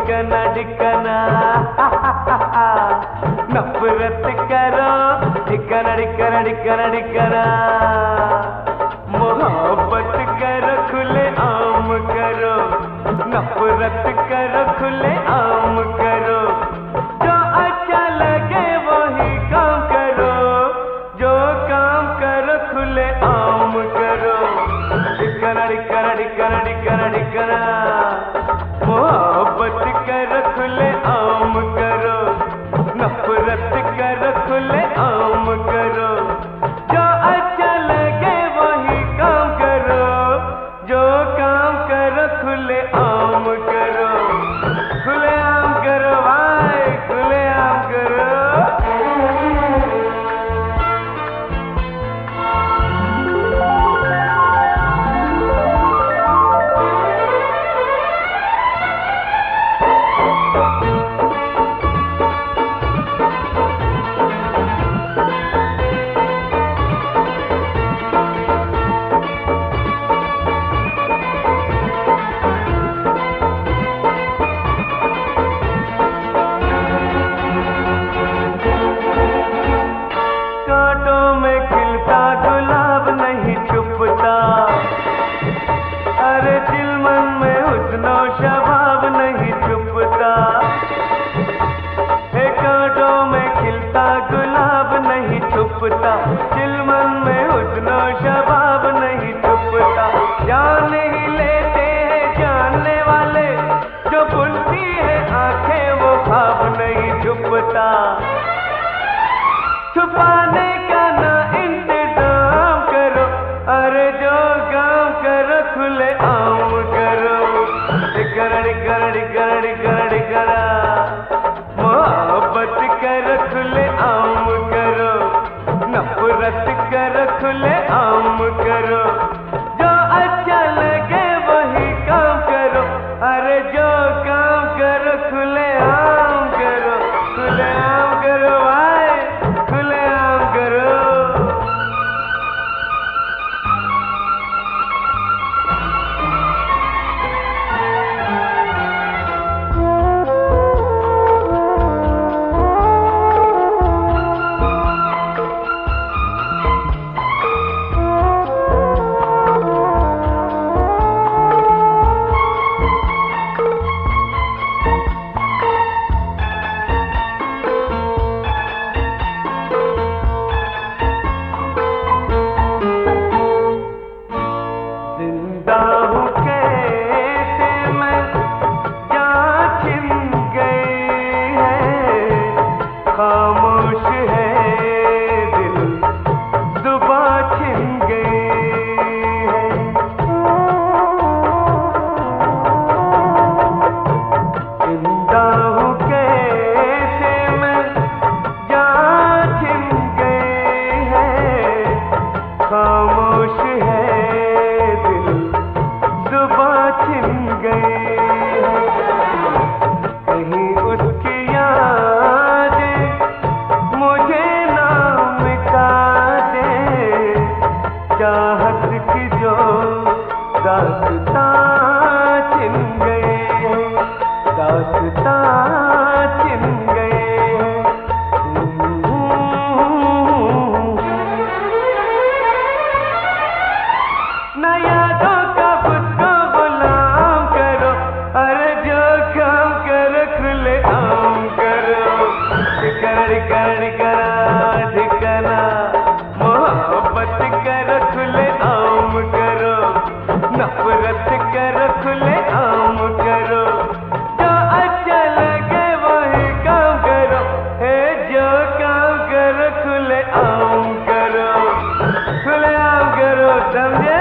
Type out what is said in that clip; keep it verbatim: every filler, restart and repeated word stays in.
ढिकना ढिकना नफरत करो ढिकना ढिकना ढिकना ढिकना मोहब्बत करो खुले आम करो नफरत करो खुले आम करो जो अच्छा लगे वही काम करो जो काम करो खुले आम करो ढिकना ढिकना ढिकना ढिकना ढिकना मोहब्बत करो खुले आम करो नफरत करो खुले आम करो जो अच्छा लगे वही काम करो जो काम करो खुले आम करो खुले आम करो भाई खुले आम करो। अरे दिल मन में हुस्नो शबाब नहीं छुपता हे कांटों में खिलता गुलाब नहीं छुपता दिल मन में हुस्नो शबाब नहीं छुपता जान ही लेते हैं जानने वाले जो बुनती है आंखें वो ख्वाब नहीं छुपता छुपाने का ना इंतजाम करो अरे जो काम करो खुले आम करो ढिकना ढिकना ढिकना ढिकना ढिकना मोहब्बत करो खुले आम करो नफरत करो खुले आम करो जो अच्छा लगे वही काम करो अरे जो काम करो खुले आम करो खुले आम करो भाई खुले आम करो। खामोश है दिल जुबां छिन गई है जिंदा हूँ कैसे मैं जान छिन गई है खामोश है दिल जुबां छिन गई है कहीं उसकी चाहत की जो दास्तां छिन गए हैं दास्तां छिन गए हैं न यादों का खुद को गुलाम करो अरे जो काम करो खुले आम करो ढिकना ढिकना ढिकना ढिकना मोहब्बत करो खुले आम करो नफरत करो खुले आम करो जो अच्छा लगे वही काम करो हे जो काम करो खुले आम करो खुले आम करो समझे।